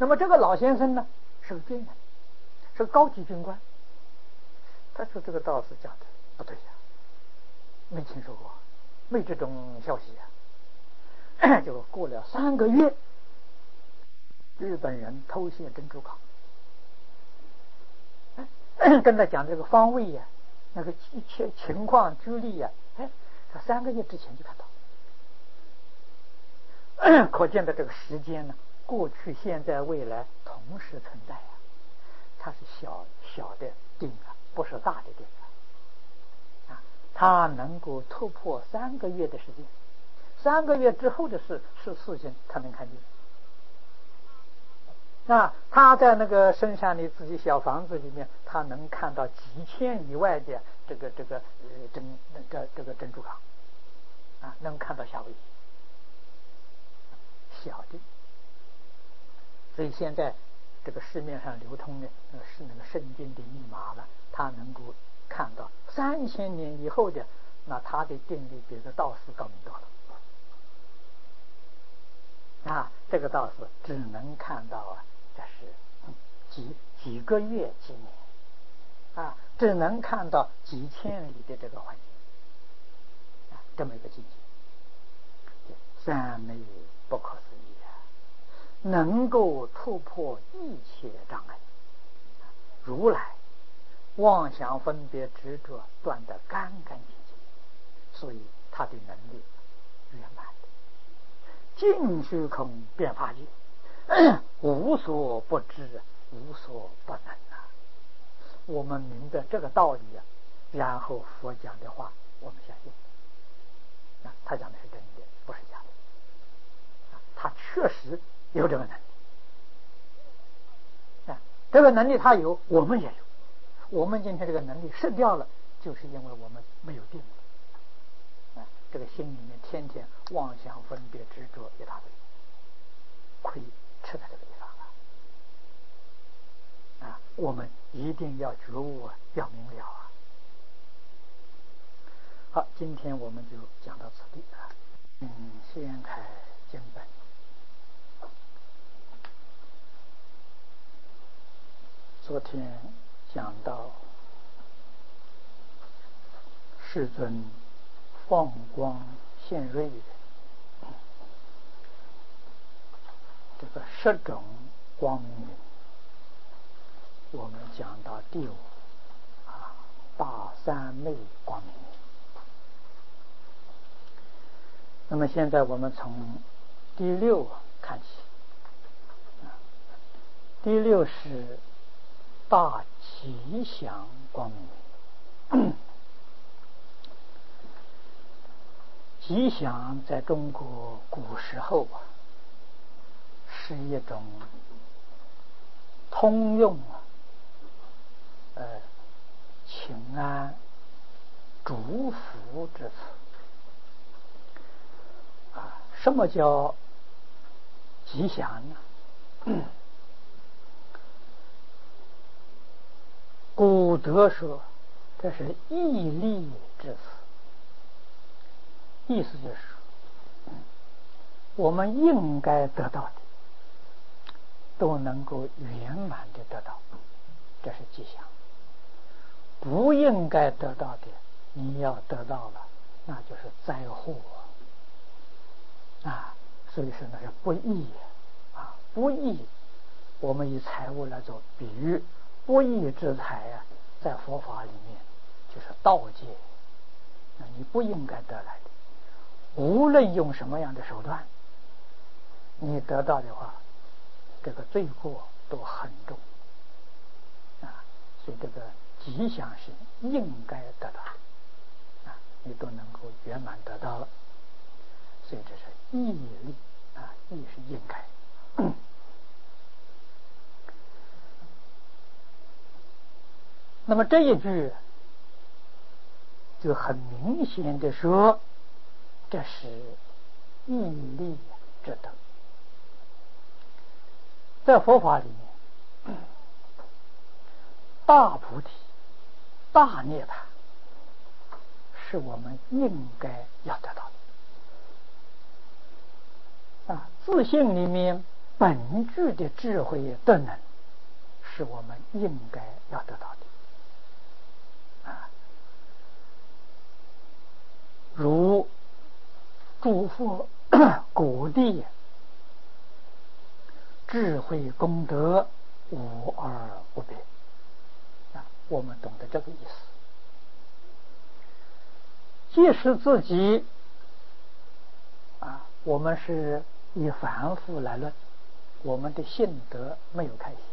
那么这个老先生呢，是个军人，是个高级军官。他说这个道士讲的不对呀，没听说过，没这种消息呀。就过了3个月，日本人偷窃珍珠港，跟他讲这个方位呀，那个情况居例呀，他3个月之前就看到，可见的这个时间呢，过去、现在、未来同时存在呀。它是小的定啊，不是大的定啊。它能够突破3个月的时间，3个月之后的事情，他能看见。那他在那个深山里自己小房子里面，他能看到几千里外的这个珍珠港啊，能看到夏威夷小的。所以现在这个市面上流通的是那个圣经的密码了，他能够看到3000年以后的，那他的定力比这道士高明多了啊。这个道士只能看到啊，这是几个月几年啊，只能看到几千里的这个环境啊，这么一个境界，三昧不可思议啊，能够突破一切障碍。如来妄想分别执着断得干干净净，所以他的能力圆满的，尽虚空遍法界，无所不知，无所不能啊。我们明白这个道理啊，然后佛讲的话我们相信啊，他讲的是真的，不是假的啊，他确实有这个能力啊，这个能力他有，我们也有。我们今天这个能力失掉了，就是因为我们没有定力啊，这个心里面天天妄想分别执着一大堆，亏吃在这个地方啊！我们一定要觉悟啊，要明了啊。好，今天我们就讲到此地啊。先开经本。昨天讲到世尊放光现瑞的这个10种光明云，我们讲到第5啊，大三昧光明云。那么现在我们从第6看起第6是大吉祥光明云。吉祥在中国古时候啊，是一种通用请安祝福之词啊。什么叫吉祥呢？古德说这是义利之词，意思就是我们应该得到的都能够圆满的得到，这是吉祥。不应该得到的你要得到了，那就是灾祸啊。所以说那是不义啊，不义。我们以财物来做比喻，不义之财啊，在佛法里面就是盗戒，你不应该得来的，无论用什么样的手段，你得到的话，这个罪过都很重啊。所以这个吉祥是应该得到的啊，你都能够圆满得到了，所以这是义利啊，义是应该。那么这一句就很明显的说，这是义利之德。在佛法里面，大菩提、大涅槃是我们应该要得到的啊。自性里面本具的智慧德能，是我们应该要得到的如诸佛果地智慧功德无二无别我们懂得这个意思。即使自己我们是以凡夫来论，我们的性德没有开显，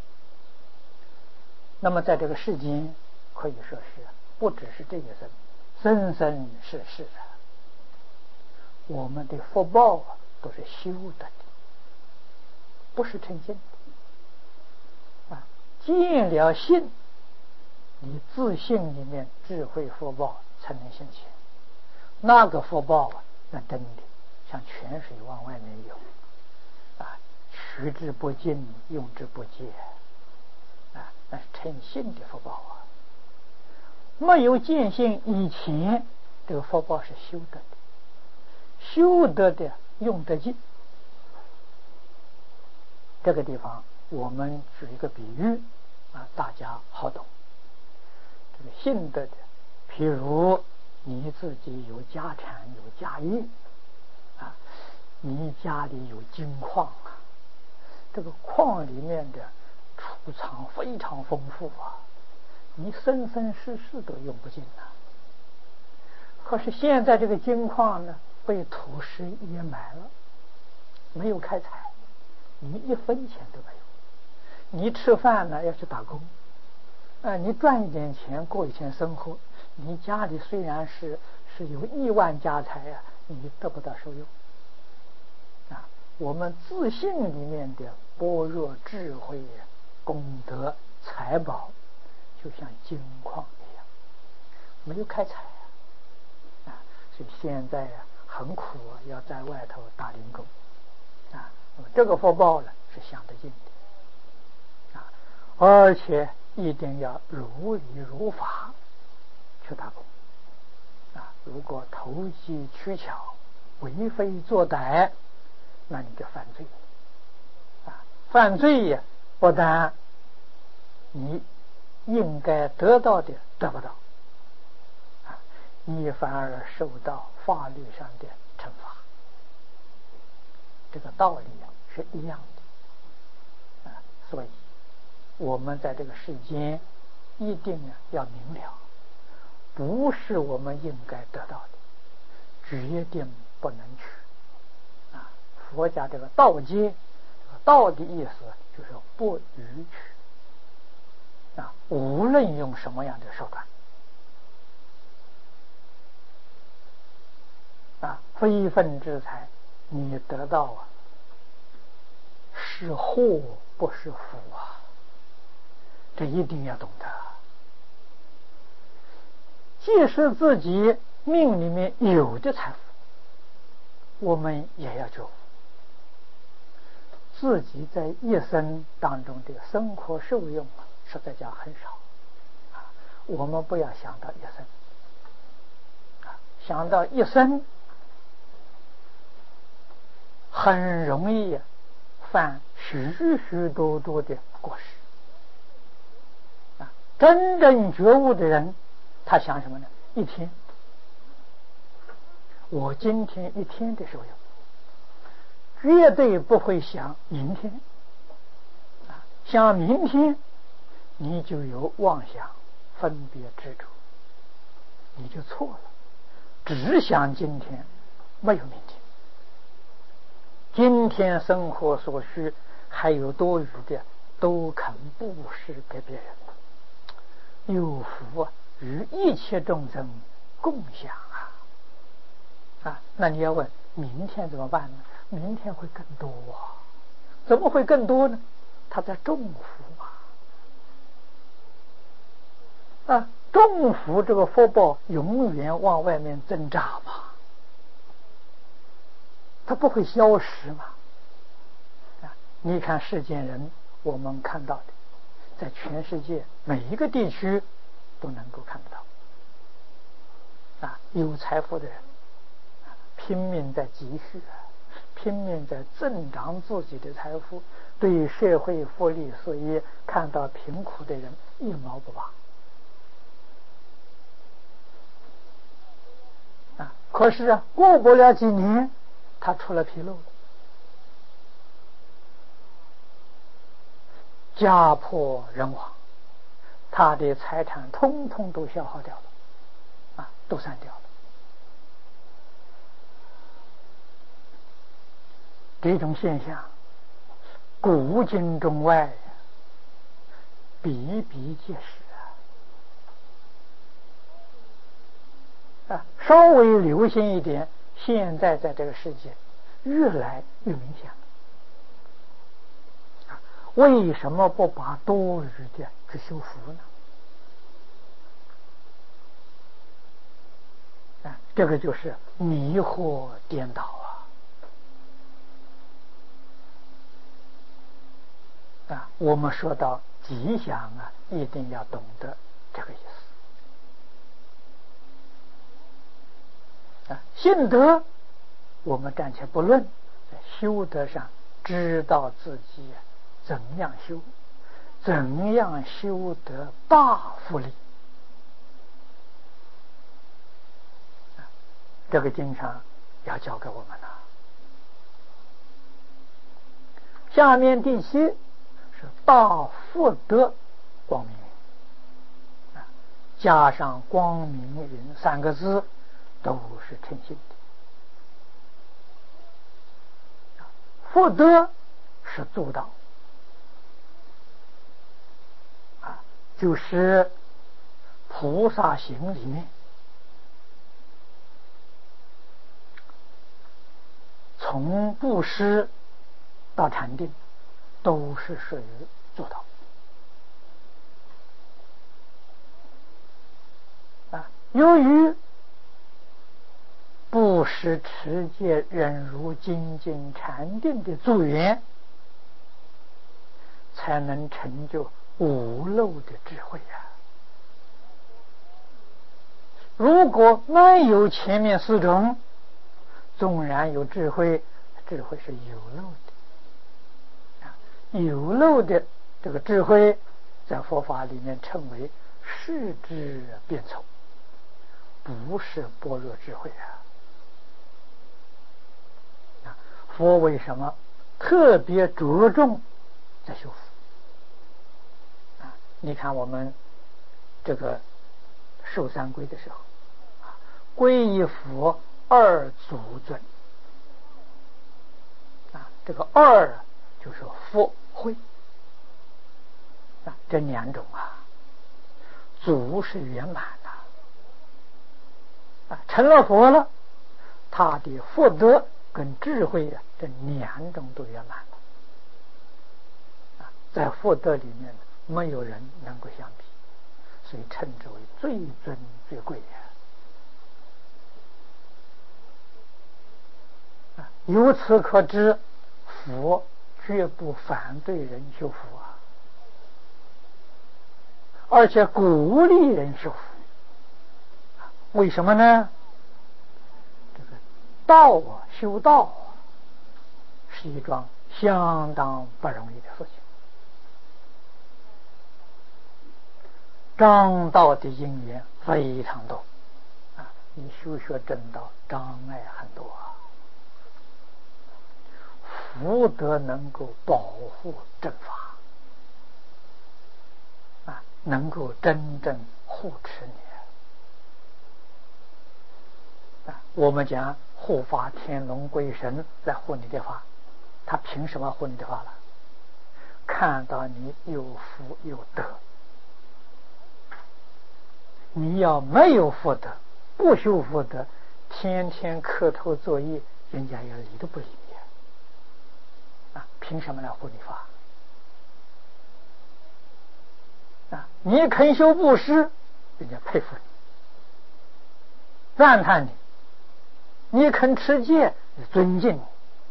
那么在这个世间可以说是不只是这一生，生生世世我们的福报都是修得的，不是成心的见了性，你自信里面智慧福报才能现前。那个福报那真的像泉水往外面涌取之不尽，用之不竭那是成性的福报没有见性以前，这个福报是修得的，修得的用得尽。这个地方我们举一个比喻大家好懂。这个信德的，譬如你自己有家产有家业你家里有金矿这个矿里面的储藏非常丰富你生生世世都用不尽可是现在这个金矿呢，被土石掩埋了，没有开采，你一分钱都没有。你吃饭呢要去打工你赚一点钱过一天生活，你家里虽然是有亿万家财你得不到受用我们自信里面的般若智慧功德财宝就像金矿一样，没有开采所以现在很苦要在外头打零工那么这个福报呢是享得尽的而且一定要如理如法去打工如果投机取巧为非作歹，那你就犯罪犯罪不但你应该得到的得不到你反而受到法律上的惩罚。这个道理是一样的所以我们在这个世间一定要明了，不是我们应该得到的，决定不能取佛家这个道界，道的意思就是不予取无论用什么样的手段非分之财你得到是祸不是福这一定要懂得。即使自己命里面有的财富，我们也要觉悟自己在一生当中的生活受用实在讲很少我们不要想到一生想到一生很容易犯许许多多的过失真正觉悟的人他想什么呢？一天我今天一天的受用，绝对不会想明天想明天你就有妄想分别执着，你就错了。只想今天没有明天，今天生活所需还有多余的都肯布施给别人，有福与一切众生共享那你要问明天怎么办呢？明天会更多怎么会更多呢？他在种福种福这个福报永远往外面增长它不会消失你看世间人，我们看到的在全世界每一个地区都能够看得到有财富的人拼命在积蓄拼命在增长自己的财富，对社会福利，所以看到贫苦的人一毛不拔。可是过不了几年，他出了纰漏了，家破人亡，他的财产通通都消耗掉了，都散掉了。这种现象，古今中外比比皆是稍微留心一点，现在在这个世界越来越明显了。为什么不把多余的去修福呢？这个就是迷惑颠倒我们说到吉祥一定要懂得这个意思。信德我们暂且不论，在修德上知道自己怎样修，怎样修得大福利。这个经常要教给我们了。下面第七是大福德光明云，加上光明云三个字都是称心的。福德是做到就是菩萨行里面，从布施到禅定都是属于做到由于布施持戒忍辱精进禅定的助缘，才能成就无漏的智慧如果没有前面四种，纵然有智慧，智慧是有漏的有漏的这个智慧在佛法里面称为世智变丑，不是般若智慧佛为什么特别着重在修福你看我们这个受三皈的时候，皈依佛二祖尊这个二就是佛慧这两种祖是圆满成了佛了，他的福德跟智慧这两种都圆满了在福德里面没有人能够相比，所以称之为最尊最贵由此可知，佛绝不反对人修福而且鼓励人修福。为什么呢？这个道修道是一桩相当不容易的事情。障道的因缘非常多你修学正道障碍很多福德能够保护正法能够真正护持你我们讲护法天龙鬼神来护你的法，他凭什么护你的法了？看到你有福有德，你要没有福德，不修福德，天天磕头作业，人家也理都不理你凭什么来护你法你肯修布施，人家佩服你，赞叹你；你肯持戒，尊敬你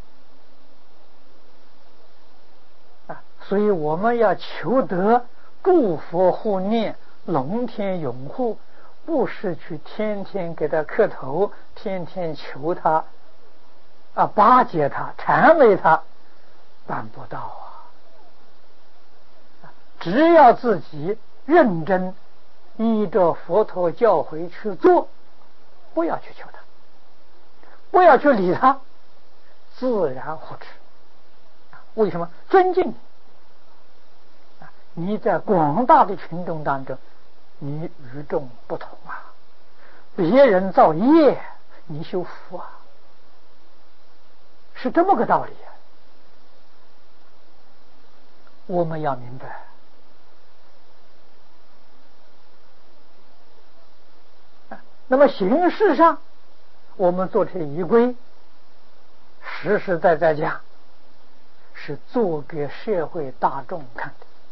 所以我们要求得祝福护念，龙天拥护，不是去天天给他磕头，天天求他巴结他、谄媚他，办不到啊！只要自己认真依着佛陀教诲去做，不要去求他，不要去理他，自然护持。为什么？尊敬你，你在广大的群众当中，你与众不同啊！别人造业，你修福啊，是这么个道理啊！我们要明白。那么形式上，我们做这仪规，实实在在讲，是做给社会大众看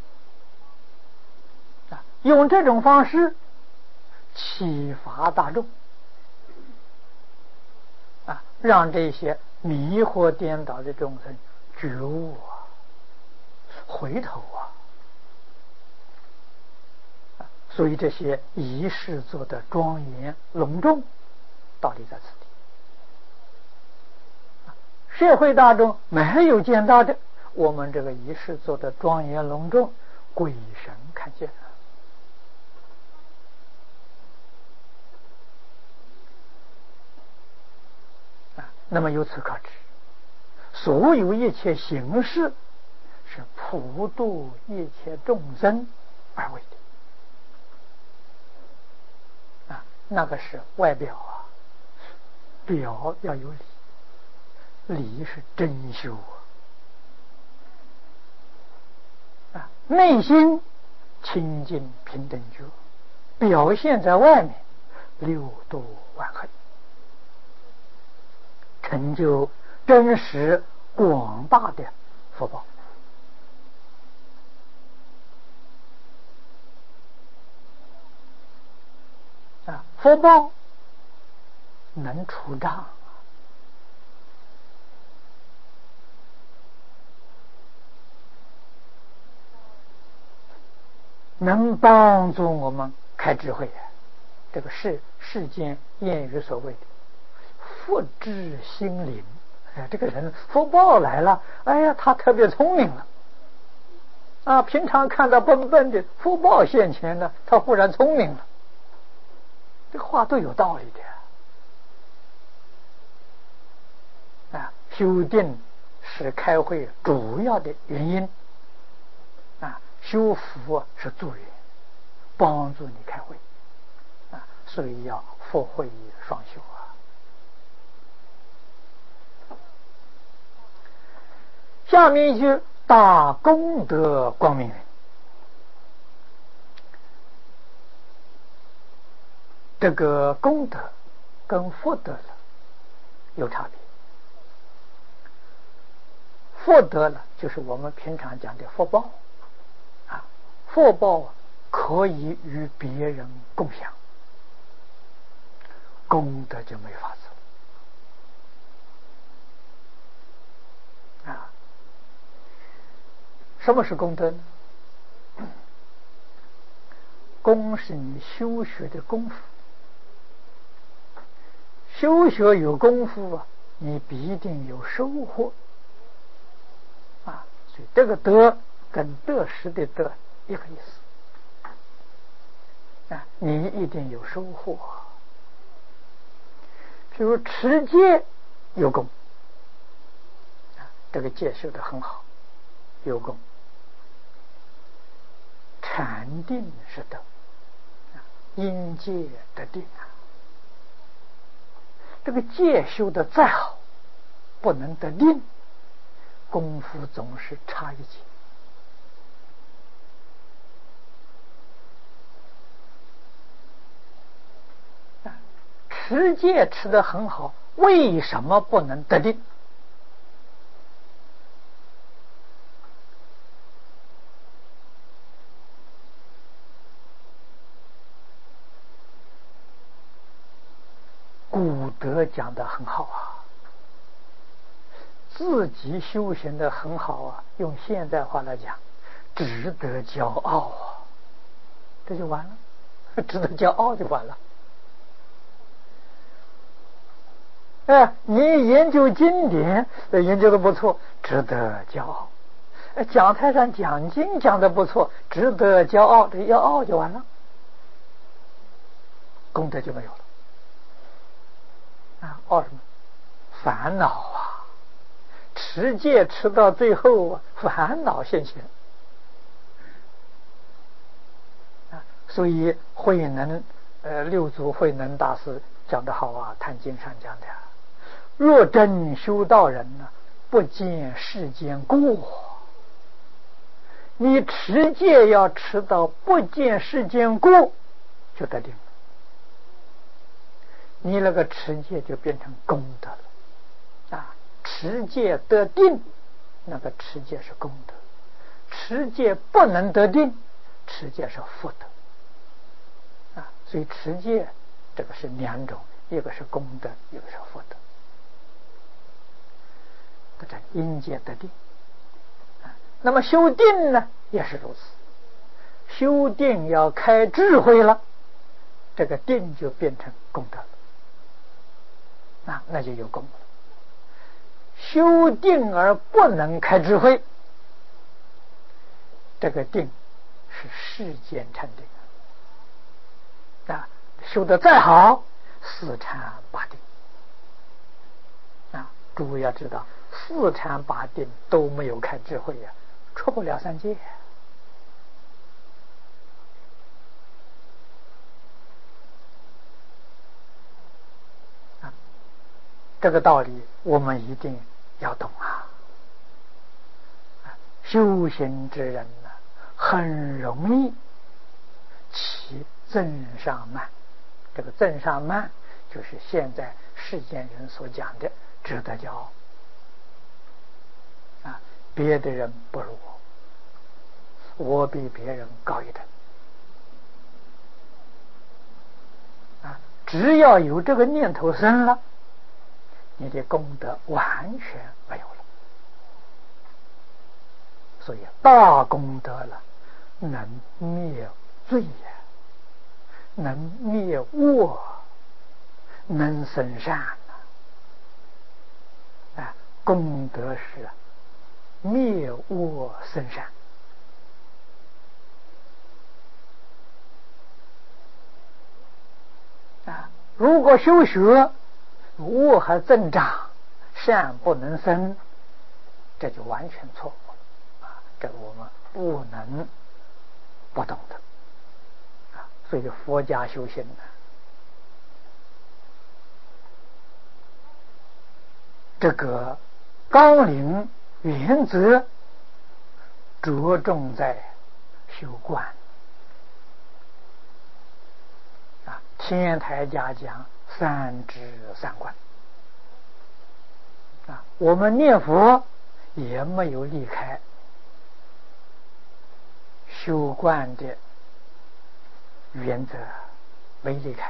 的，用这种方式启发大众，让这些迷惑颠倒的众生觉悟啊，回头啊。所以这些仪式做的庄严隆重，道理在此地。社会大众没有见到的，我们这个仪式做的庄严隆重，鬼神看见了。那么由此可知，所有一切形式是普度一切众生而为的。那个是外表啊，表要有理，理是真修内心清净平等觉，表现在外面六度万恒，成就真实广大的福报。福报能除障，能帮助我们开智慧。这个世间谚语所谓的福至心灵，这个人福报来了，哎呀，他特别聪明了平常看到笨笨的，福报现前了，他忽然聪明了。这个话都有道理的修定是开会主要的原因修福是助缘，帮助你开会所以要福慧双修下面一句大功德光明人，这个功德跟福德了有差别。福德了就是我们平常讲的福报福报可以与别人共享，功德就没法子什么是功德呢？功是你修学的功夫，修学有功夫你必定有收获所以这个德跟得失的德一个意思你一定有收获。譬如持戒有功这个戒修得很好，有功。禅定是德，因戒得定这个戒修得再好，不能得定，功夫总是差一截。持戒持得很好，为什么不能得定？古德讲得很好自己修行得很好用现代话来讲，值得骄傲这就完了，值得骄傲就完了。 你研究经典研究的不错，值得骄傲。讲台上讲经讲的不错，值得骄傲，这要傲就完了，功德就没有了。傲什么？烦恼啊！持戒持到最后烦恼现前。所以慧能六祖慧能大师讲得好啊，《坛经》上讲的，若真修道人呢，不见世间过。你持戒要持到不见世间过，就得定了。你那个持戒就变成功德了。持戒得定，那个持戒是功德；持戒不能得定，持戒是福德。所以持戒这个是两种，一个是功德，一个是福德。这因戒得定。那么修定呢，也是如此。修定要开智慧了，这个定就变成功德了，那就有功了。修定而不能开智慧，这个定是世间禅定。修得再好，四禅八定。诸位要知道，四禅八定都没有开智慧出不了三界。这个道理我们一定要懂啊！修行之人呢，很容易起增上慢。这个增上慢，就是现在世间人所讲的值得骄傲。别的人不如我比别人高一等。只要有这个念头生了，你的功德完全没有了。所以大功德了，能灭罪能灭恶，能生善功德是灭恶生善。如果修学恶还增长，善不能生，这就完全错误了。这个我们不能不懂的。所以佛家修行呢，这个纲领原则着重在修观。天台家讲三知三观。我们念佛也没有离开修观的原则，没离开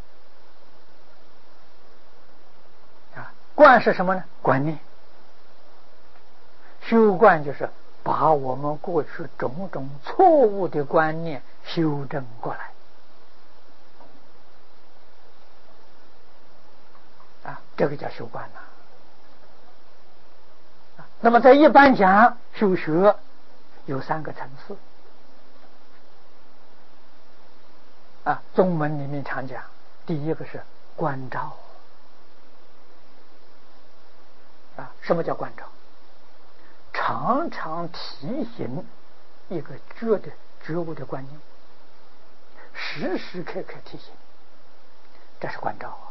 观是什么呢？观念。修观就是把我们过去种种错误的观念修正过来。这个叫修观那么在一般讲修学有三个层次。宗门里面常讲，第一个是观照。什么叫观照？常常提醒一个觉悟的观念，时时刻刻提醒，这是观照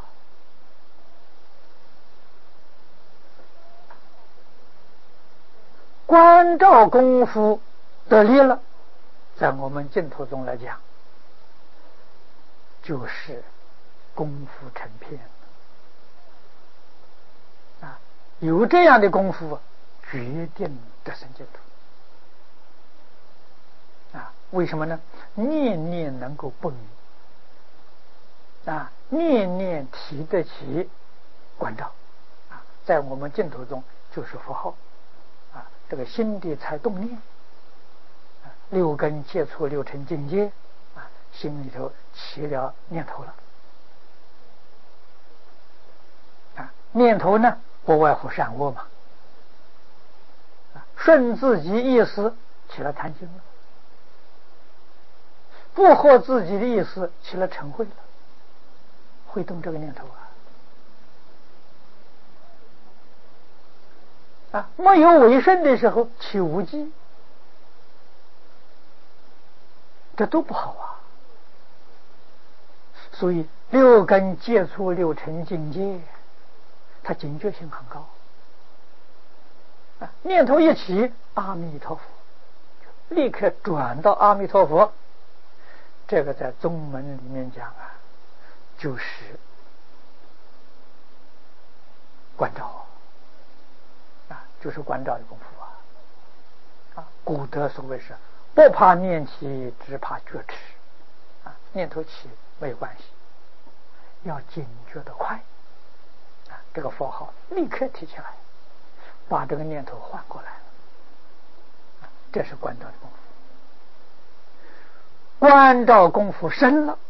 观照功夫得力了，在我们净土中来讲，就是功夫成片有这样的功夫，决定得生净土为什么呢？念念能够不迷念念提得起观照在我们净土中就是佛号这个心地才动念六根接触六尘境界心里头起了念头了念头呢，不外乎善恶嘛。顺自己意思起了贪心了，不合自己的意思起了嗔恚了，会动这个念头没有为顺的时候起无记，这都不好所以六根接触六尘境界，它警觉性很高念头一起，阿弥陀佛，立刻转到阿弥陀佛。这个在宗门里面讲就是观照就是观照的功夫古德所谓是不怕念起，只怕觉迟念头起没有关系，要警觉的快这个佛号立刻提起来，把这个念头换过来了这是观照的功夫。观照功夫深了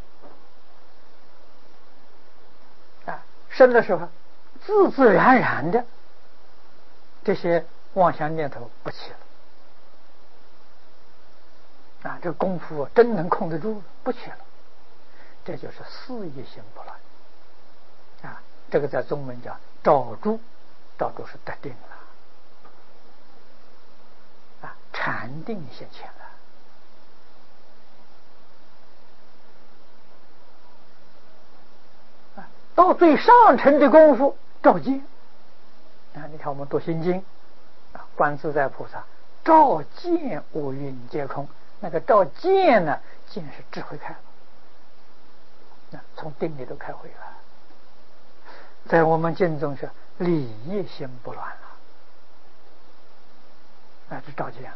深的时候，自自然然的这些妄想念头不起了这功夫真能控得住了，不起了，这就是四意心不乱这个在宗门讲照住，照住是得定了禅定现前了到最上层的功夫照见你看我们读心经观自在菩萨照见五蕴皆空，那个照见呢，见是智慧开了从定里都开会了。在我们经中是理业心不乱了就照见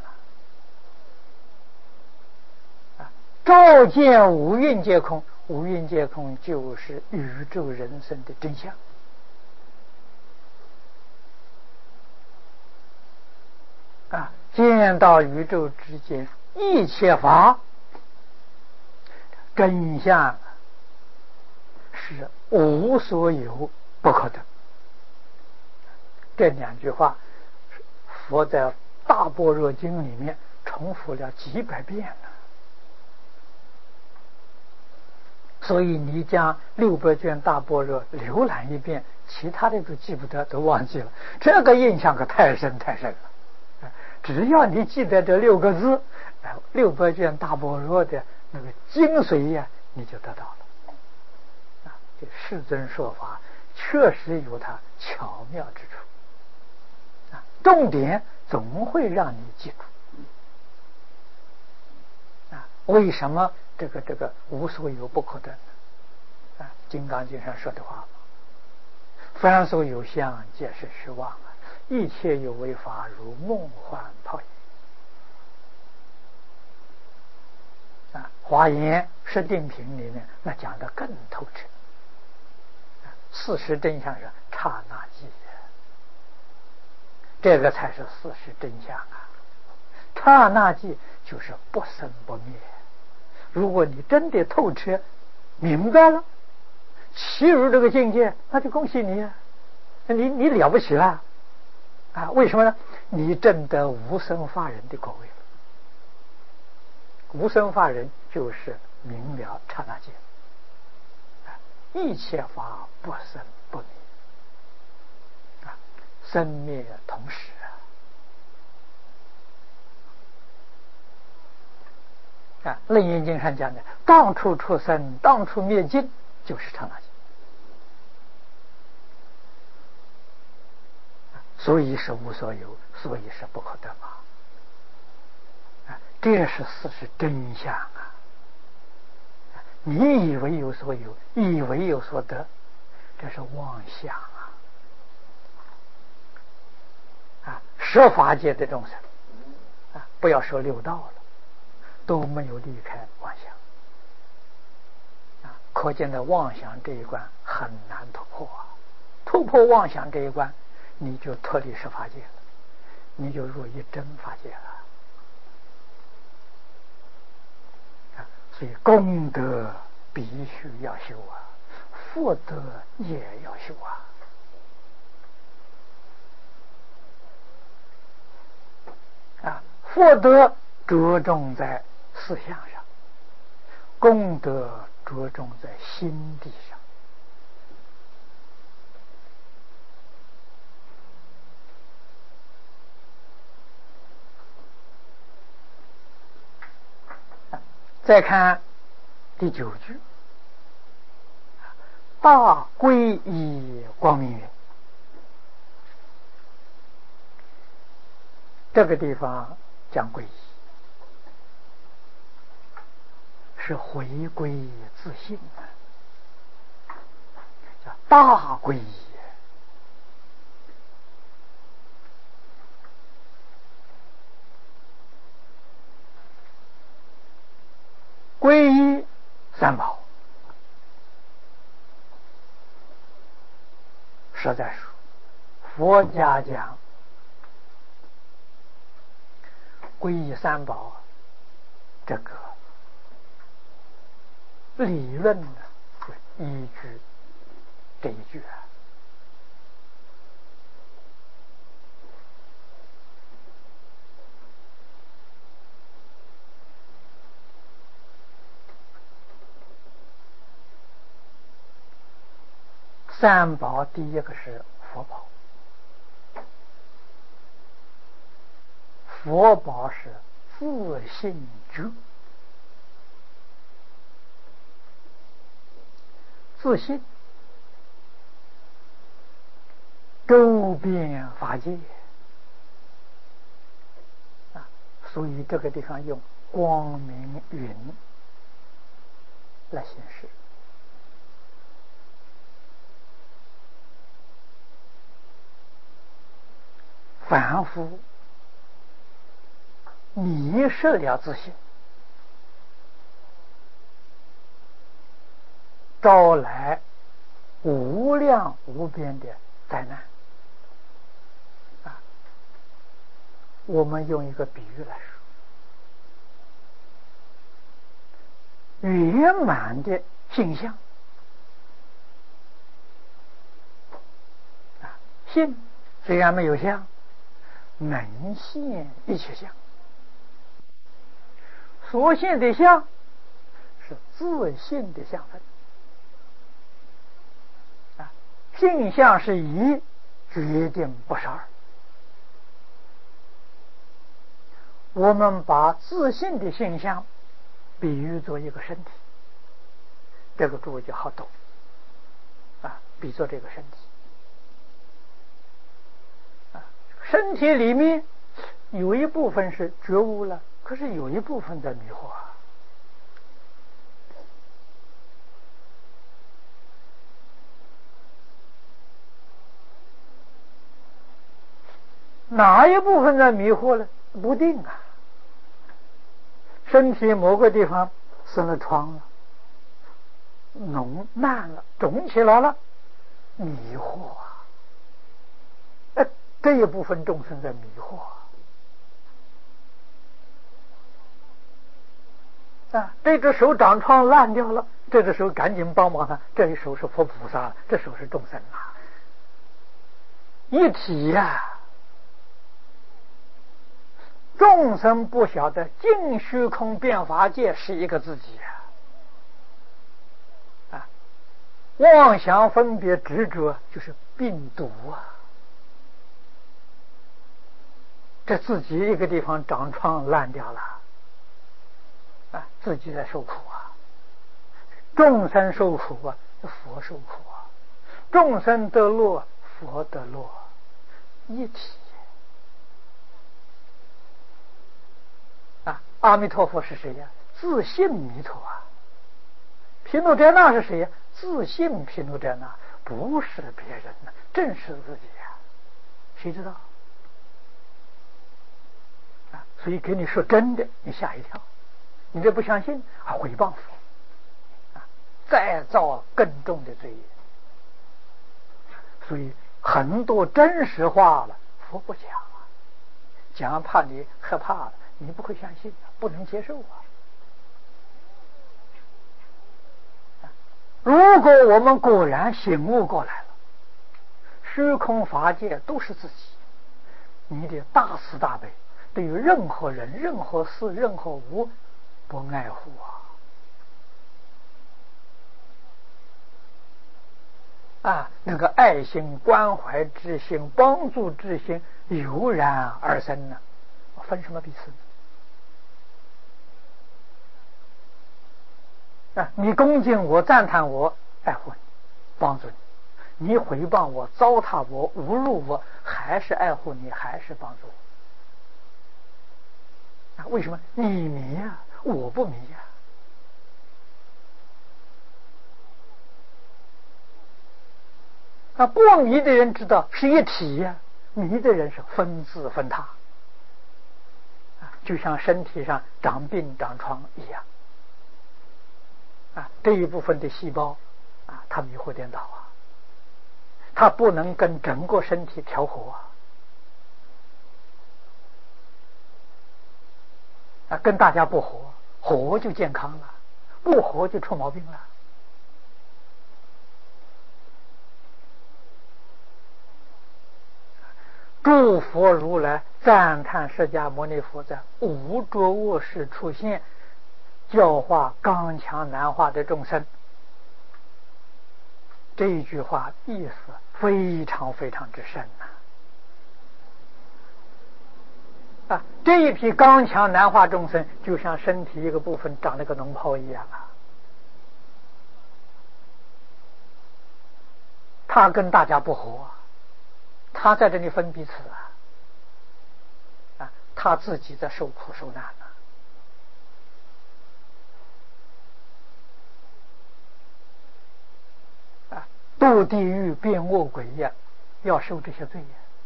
了照见五蕴皆空，五蕴皆空就是宇宙人生的真相见到宇宙之间一切法真相是无所有不可得。这两句话佛在大般若经里面重复了几百遍了，所以你将600卷大般若浏览一遍，其他的都记不得，都忘记了，这个印象可太深太深了。只要你记得这6个字，600卷大般若的那个精髓呀，你就得到了这世尊说法确实有它巧妙之处重点总会让你记住为什么这个无所有不可得金刚经上说的话，凡所有相，皆是虚妄一切有为法，如梦幻泡影华严十定品里面那讲得更透彻事实真相是刹那即这个才是事实真相刹那即就是不生不灭。如果你真的透彻明白了，契入这个境界，那就恭喜你你了不起了为什么呢？你证得无生法忍的果位了。无生法忍就是明了刹那界一切法不生不灭生灭同时楞严经上讲的当处出生当处灭尽，就是刹那界。所以是无所有，所以是不可得嘛这是事实真相你以为有所有，以为有所得，这是妄想十法界的众生不要说六道了，都没有离开妄想可见的妄想这一关很难突破突破妄想这一关，你就脱离十法界了，你就入一真法界了所以功德必须要修福德也要修福德着重在思想上，功德着重在心地上。再看第9句，大皈依光明云。这个地方讲皈依，是回归自信啊，叫大皈依。皈依三宝，实在说，佛家讲皈依三宝，这个理论呢，就依据这一句啊。三宝第一个是佛宝，佛宝是自性觉，自信周遍法界啊，所以这个地方用光明云来显示。凡夫迷失了自信，招来无量无边的灾难啊！我们用一个比喻来说，圆满的性相啊，性虽然没有相，能现一切相，所现的相是自性的相分啊，性相是一，决定不是二。我们把自性的性相比喻作一个身体，这个诸位就好懂啊，比作这个身体。身体里面有一部分是觉悟了，可是有一部分在迷惑啊。哪一部分在迷惑呢？不定啊。身体某个地方生了疮了，烂了，肿起来了，迷惑啊。这一部分众生在迷惑啊！这只手长疮烂掉了，这只手赶紧帮忙他，这一手是佛菩萨，这手是众生啊，一体呀！众生不晓得净虚空变法界是一个自己啊！妄想分别执着就是病毒啊！这自己一个地方长疮烂掉了啊，自己在受苦啊。众生受苦啊，佛受苦啊。众生得乐，佛得乐，一体啊。阿弥陀佛是谁呀？自性弥陀啊。毗卢遮那是谁呀？自性毗卢遮那，不是别人呢，正是自己呀。谁知道？所以给你说真的，你吓一跳，你这不相信啊，毁谤佛啊，再造更重的罪业。所以很多真实话了，佛不讲啊，讲怕你害怕了，你不会相信，不能接受啊。如果我们果然醒悟过来了，虚空法界都是自己，你的大慈大悲对于任何人、任何事、任何物不爱护那个爱心、关怀之心、帮助之心油然而生呢，分什么彼此呢？你恭敬我、赞叹我、爱护你、帮助你；你诽谤我、糟蹋我、侮辱我，还是爱护你，还是帮助我。为什么？你迷呀，我不迷呀。不迷的人知道是一体呀，迷的人是分字分他，就像身体上长病长疮一样，这一部分的细胞它迷惑颠倒它不能跟整个身体调和跟大家不和，和就健康了，不和就出毛病了。诸佛如来赞叹释迦牟尼佛在无着物时出现，教化刚强难化的众生。这一句话意思非常非常之深这一批刚强难化众生，就像身体一个部分长了个脓泡一样他跟大家不和他在这里分彼此他自己在受苦受难堕地狱变恶鬼要受这些罪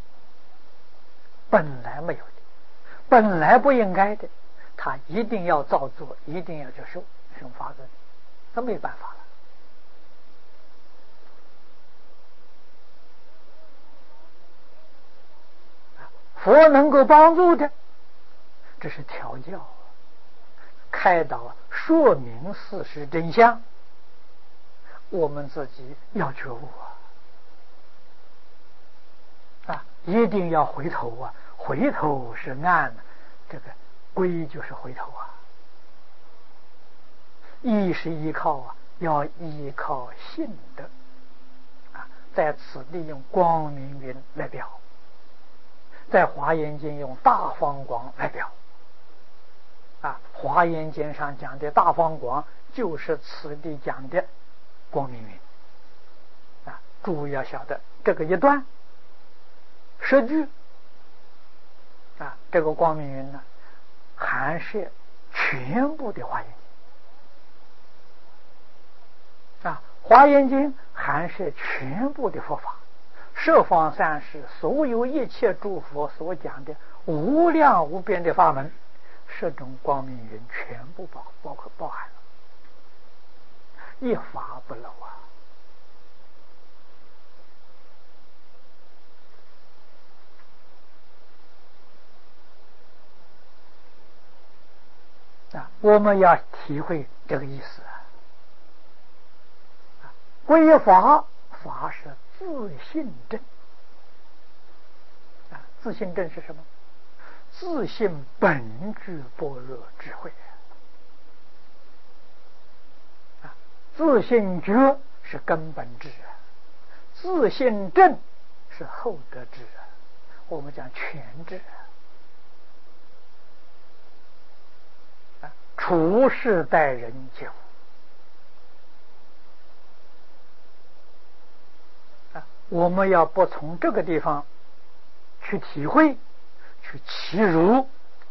本来没有的，本来不应该的，他一定要照做，一定要去受，什么法子？那没办法了。佛能够帮助的，这是调教、开导、说明事实真相。我们自己要觉悟一定要回头回头是岸，这个归就是回头依是依靠要依靠信德在此利用光明云来表，在华严经用大方广来表华严经上讲的大方广就是此地讲的光明云诸位要晓得这个一段10句这个光明云呢含摄全部的华严经华严经含摄全部的佛法，十方三世所有一切诸佛所讲的无量无边的法门，10种光明云全部包含了，一法不漏我们要体会这个意思归法，法是自信正自信正是什么？自信本具般若智慧自信觉是根本智自信正是后得智我们讲全智处事待人接物我们要不从这个地方去体会，去契入，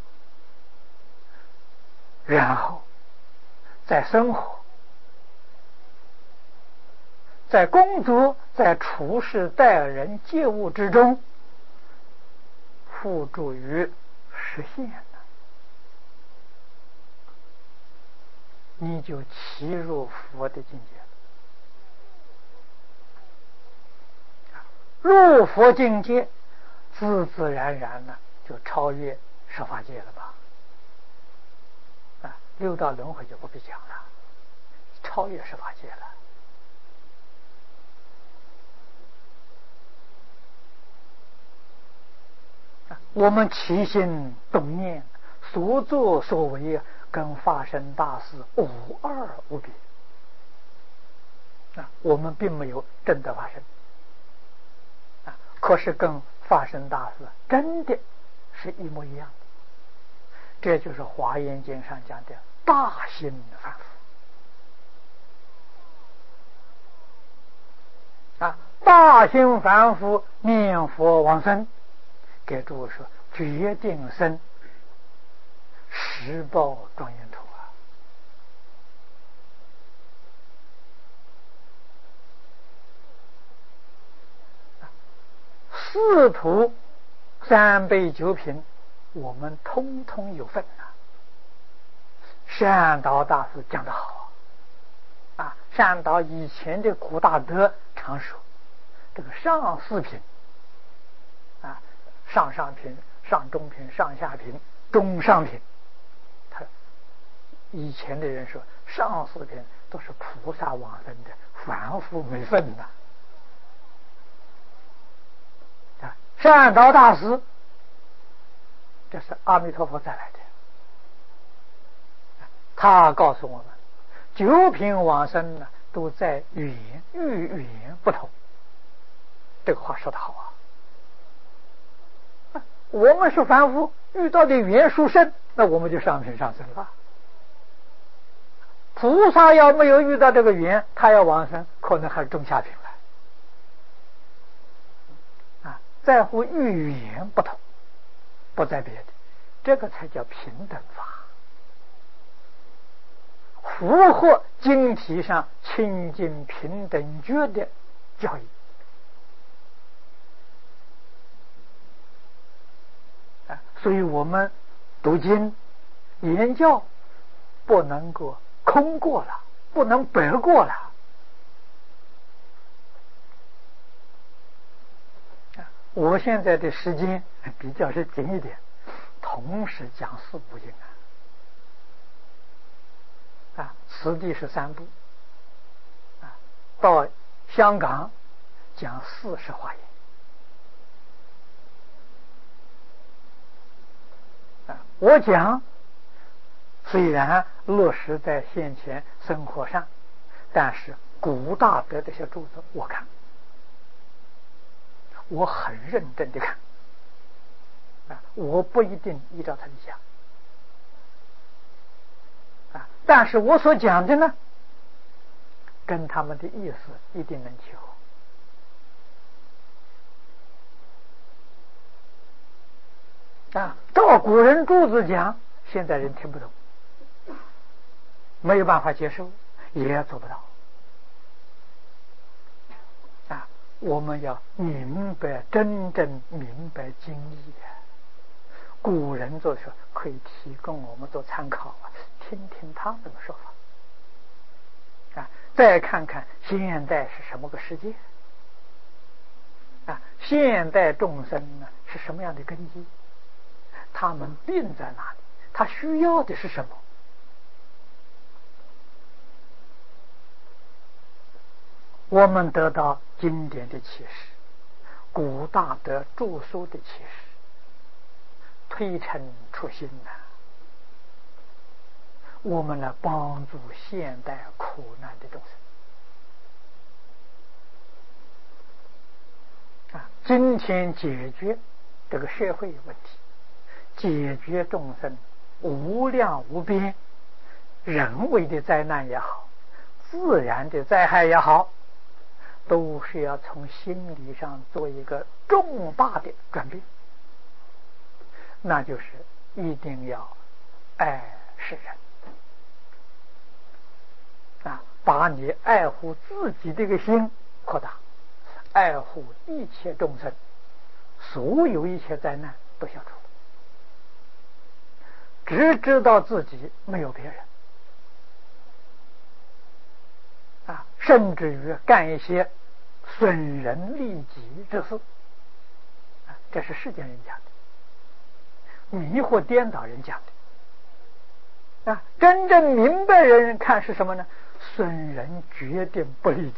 然后在生活、在工作、在处事待人接物之中，付诸于实现你就契入佛的境界入佛境界，自自然然就超越十法界了吧六道轮回就不必讲了，超越十法界了我们起心动念、所作所为跟发生大事无二无别我们并没有真的发生可是跟发生大事真的是一模一样的。这就是《华严经》上讲的大心凡夫大心凡夫念佛往生，给诸位说决定生十报庄严土四土三杯九品我们通通有份善导大师讲得好善导以前的古大德常说这个上四品上上品、上中品、上下品、中上品，他以前的人说上四品都是菩萨往生的，凡夫没份善导大师这是阿弥陀佛再来的，他告诉我们九品往生呢都在语言不同。这个话说得好我们是凡夫，遇到的缘殊胜，那我们就上品上升了。菩萨要没有遇到这个缘，他要往生可能还是中下品了在乎语言不同，不在别的，这个才叫平等法，符合经题上清净平等觉的教义所以我们读经言教不能够空过了，不能白过了我现在的时间比较是紧一点，同时讲四部经此地是三部到香港讲40华严我讲虽然落实在现前生活上，但是古大德这些著作我看，我很认真的看我不一定依照他的讲但是我所讲的呢跟他们的意思一定能契合照古人著子讲，现在人听不懂，没有办法接受，也做不到我们要明白，真正明白经义古人做说可以提供我们做参考听听他怎么说法再看看现代是什么个世界现代众生呢是什么样的根基，他们病在哪里，他需要的是什么我们得到经典的启示，古大德著书的启示，推陈出新我们来帮助现代苦难的众生今天解决这个社会问题，解决众生无量无边人为的灾难也好，自然的灾害也好，都是要从心理上做一个重大的转变，那就是一定要爱世人把你爱护自己这个心扩大，爱护一切众生，所有一切灾难都消除，只知道自己，没有别人甚至于干一些损人利己之事这是世间人讲的，迷惑颠倒人讲的真正明白人看是什么呢？损人决定不利己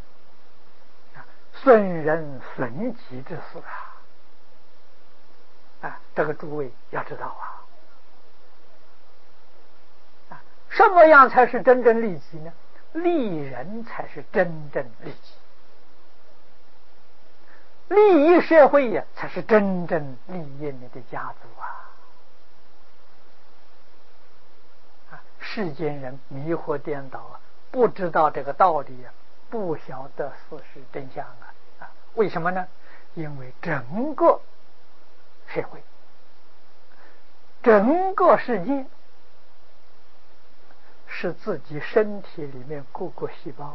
损人损己之事这个诸位要知道什么样才是真正利己呢？利人才是真正利己，利益社会呀，才是真正利益你的家族世间人迷惑颠倒不知道这个道理不晓得事实真相为什么呢？因为整个社会、整个世界是自己身体里面各个细胞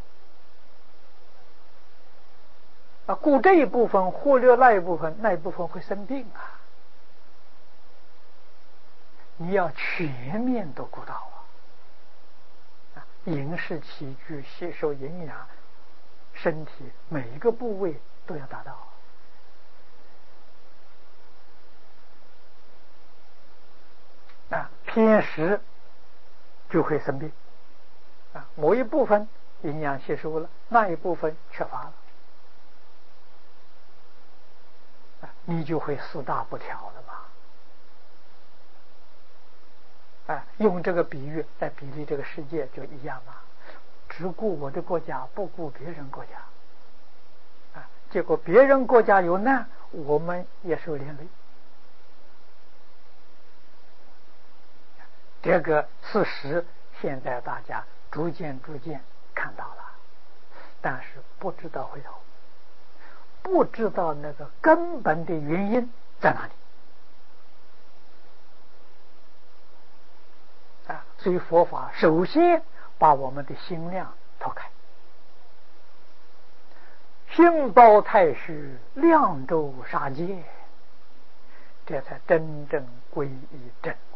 顾这一部分，忽略那一部分，那一部分会生病你要全面都顾到饮食起居、吸收营养，身体每一个部位都要达到偏食就会生病某一部分营养吸收了，那一部分缺乏了你就会四大不调了嘛用这个比喻来比喻这个世界就一样嘛，只顾我的国家，不顾别人国家结果别人国家有难，我们也受连累。这个事实现在大家逐渐看到了，但是不知道回头，不知道那个根本的原因在哪里所以佛法首先把我们的心量拓开，心包太虚，量周杀戒，这才真正归一真。